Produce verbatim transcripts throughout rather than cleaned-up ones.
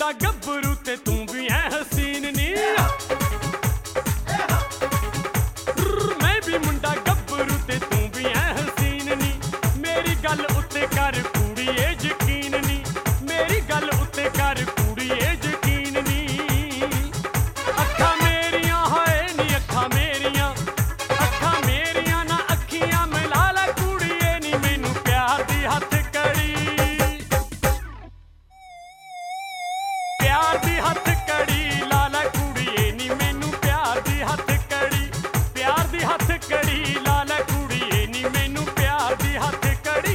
मुंडा गब्बरू ते तू भी है हसीन नी। मैं भी मुंडा गब्बरू ते तू भी है हसीन नी। मेरी गल उत्ते कर कुड़िए यकीन नी। मेरी गल उत्ते कर कुड़िए यकीन नी। अखा मेरियां हाय नी अखा मेरियां, अखा मेरियां ना अखियां मिला ला कुड़िए नी। मैनू प्यार दी हथ कड़ी, प्यार दी हथ कड़ी ला ला कुड़िए नी। मैनू प्यार दी हथ कड़ी, प्यार दी हथ कड़ी ला ला कुड़िए नी। मैनू प्यार दी हथ कड़ी।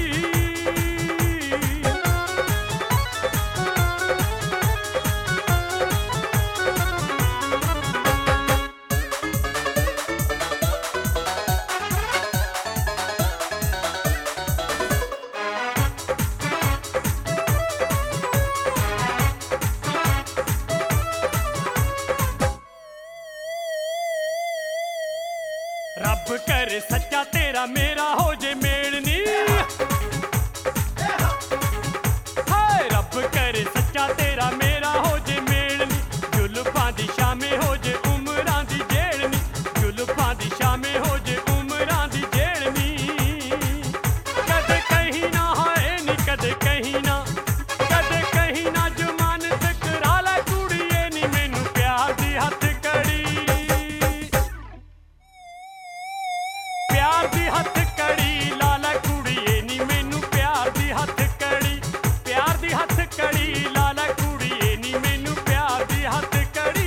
रब करे सच्चा तेरा मेरा हो जे मेल नी। हाय रब करे सच्चा तेरा मेरा हो जे मेल नी। जुल्फां दी शामें हो जे उमरां दी जेल नी। जुल्फां दी शामें हो जे उमरां दी जेल नी। कदे कहीं ना हाय नी कदे कहीं ना, कदे कहीं ना जुमानत करा ला कुड़िए नी। मैनू प्यार दी हथ कड़ी, प्यार दी हथ कड़ी ला ला कुड़िए नी। मैनू प्यार दी हथ कड़ी, प्यार दी हथ कड़ी ला ला कुड़िए नी। मैनू प्यार दी हथ कड़ी।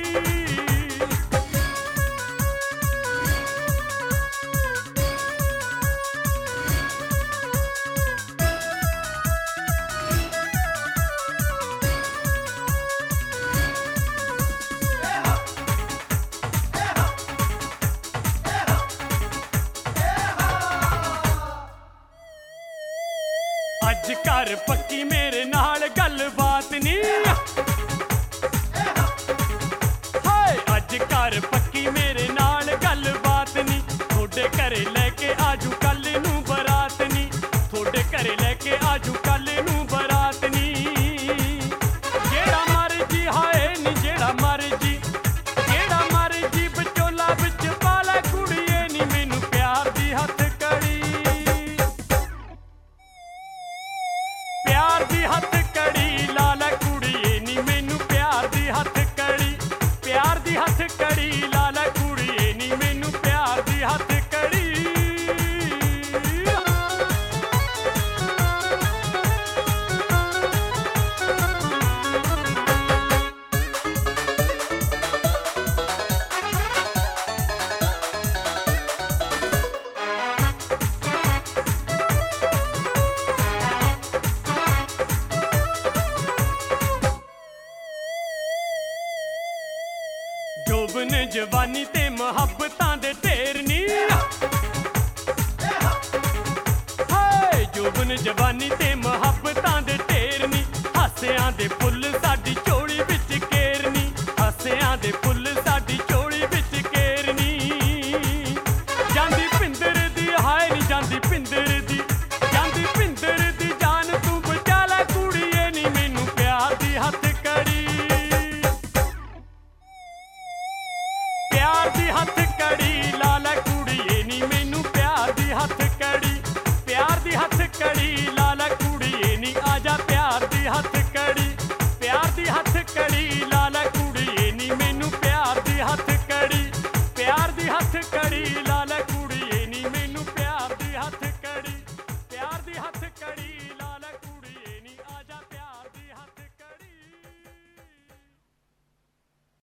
अज कर पक्की मेरे नाल गल बात नी। हाय अज कर पक्की मेरे नाल गल बात नी। थोड़े घरे लैके आजू कल नू बरात नी। थोड़े घरे लैके आजू कल नू बरात नी। जेड़ा मर्जी हाय नी जेड़ा मर्जी, जेड़ा मर्जी बचोला बिच पाला कुड़िए नी। मैनू प्यार दी हथ कड़ी, प्यार दी हथ कड़ी ला ला कुड़िए नी। मैनू प्यार दी हथ कड़ी, प्यार दी हथ कड़ी ला ला कुड़िए नी। मैनू प्यार दी हथ कड़ी। जोबन जवानी ते मुहब्बतां दे ढेर नी। हाय जोबन जवानी ते मुहब्बतां दे ढेर नी। हासियां दे फुੱਲ साडी चोली विच केरनी। हासियां दे फुੱਲ साडी चोली विच केरनी। जांदी पिंदर दी हाय नी जांदी पिंदर दी, जांदी पिंदर दी जान तू बचा ला कुड़िए नी। मैनू प्यार दी हथ कड़ी, प्यार दी हथ कड़ी ला ला कुड़िए नी। मैनू प्यार दी हथ कड़ी, प्यार दी हथ कड़ी ला ला कुड़िए नी। आजा प्यार दी हथ कड़ी, प्यार दी हथ कड़ी ला ला कुड़िए नी। मैनू प्यार दी हथ कड़ी, प्यार दी हथ कड़ी